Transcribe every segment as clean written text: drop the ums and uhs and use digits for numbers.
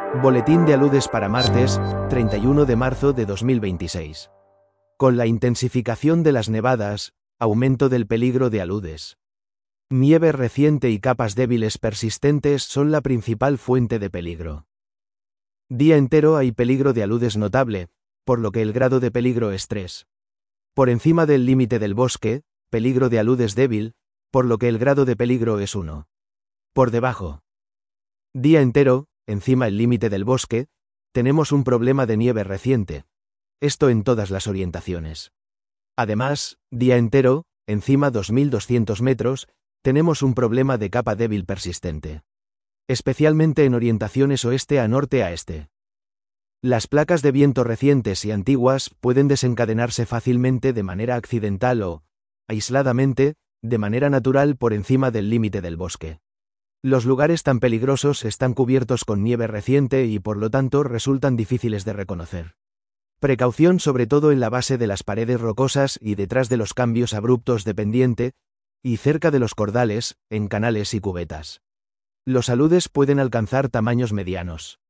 Boletín de aludes para martes, 31 de marzo de 2026. Con la intensificación de las nevadas, aumento del peligro de aludes. Nieve reciente y capas débiles persistentes son la principal fuente de peligro. Día entero hay peligro de aludes notable, por lo que el grado de peligro es 3. Por encima del límite del bosque, peligro de aludes débil, por lo que el grado de peligro es 1. Por debajo. Día entero, encima el límite del bosque, tenemos un problema de nieve reciente. Esto en todas las orientaciones. Además, día entero, encima 2200 metros, tenemos un problema de capa débil persistente. Especialmente en orientaciones oeste a norte a este. Las placas de viento recientes y antiguas pueden desencadenarse fácilmente de manera accidental o, aisladamente, de manera natural por encima del límite del bosque. Los lugares tan peligrosos están cubiertos con nieve reciente y por lo tanto resultan difíciles de reconocer. Precaución sobre todo en la base de las paredes rocosas y detrás de los cambios abruptos de pendiente, y cerca de los cordales, en canales y cubetas. Los aludes pueden alcanzar tamaños medianos.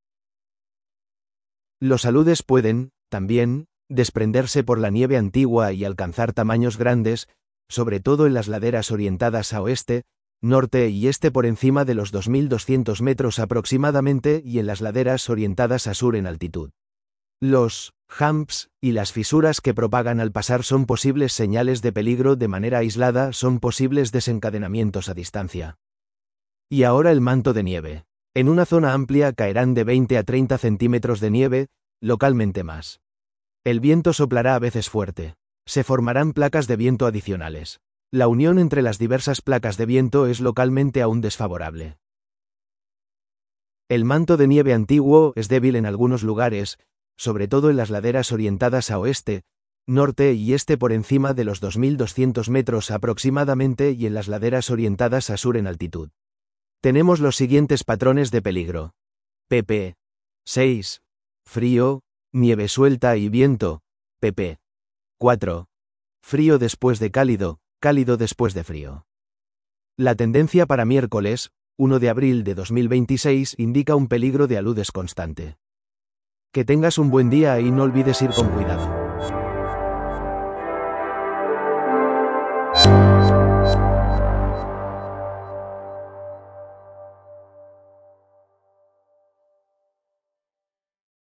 Los aludes pueden, también, desprenderse por la nieve antigua y alcanzar tamaños grandes, sobre todo en las laderas orientadas a oeste, norte y este por encima de los 2200 metros aproximadamente y en las laderas orientadas a sur en altitud. Los humps y las fisuras que propagan al pasar son posibles señales de peligro de manera aislada, son posibles desencadenamientos a distancia. Y ahora el manto de nieve. En una zona amplia caerán de 20 a 30 centímetros de nieve, localmente más. El viento soplará a veces fuerte. Se formarán placas de viento adicionales. La unión entre las diversas placas de viento es localmente aún desfavorable. El manto de nieve antiguo es débil en algunos lugares, sobre todo en las laderas orientadas a oeste, norte y este por encima de los 2200 metros aproximadamente y en las laderas orientadas a sur en altitud. Tenemos los siguientes patrones de peligro. pp. 6. Frío, nieve suelta y viento. pp. 4. Frío después de cálido, cálido después de frío. La tendencia para miércoles, 1 de abril de 2026 indica un peligro de aludes constante. Que tengas un buen día y no olvides ir con cuidado.